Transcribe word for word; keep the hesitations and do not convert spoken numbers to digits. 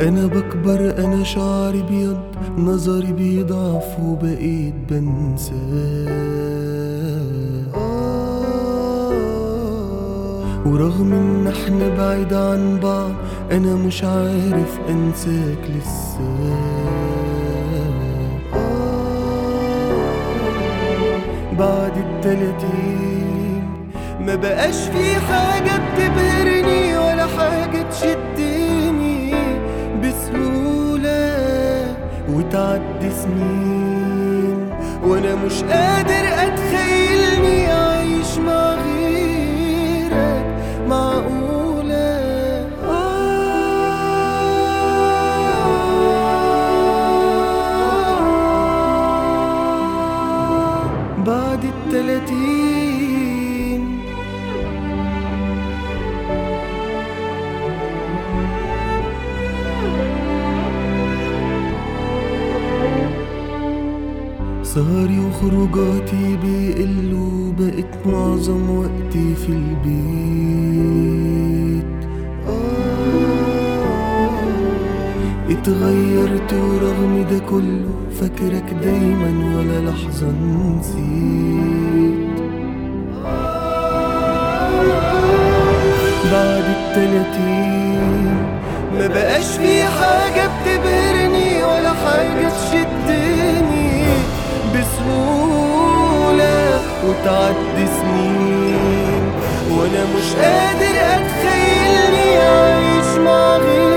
أنا بكبر، أنا شعري بيض، نظري بيضعف وبقيت بنساه. ورغم إن احنا بعيد عن بعض، أنا مش عارف أنساك لسه. بعد التلاتين ما بقاش في حاجة بتبهرني ولا حاجة تشدني بسهولة، وتعدي سنين وانا مش قادر اتخيلني عايش مع غيرك. معقولة بعد التلاتين سهري وخروجاتي بيقلوا، بقت معظم وقتي في البيت. اتغيرت ورغم ده كله فاكرك دايما ولا لحظة نسيت. بعد التلاتين ما بقاش في حاجة بتبهرني ولا حاجة تشدني بسهولة، وتعدي سنين وانا مش قادر اتخيلني عايش مع غيرك.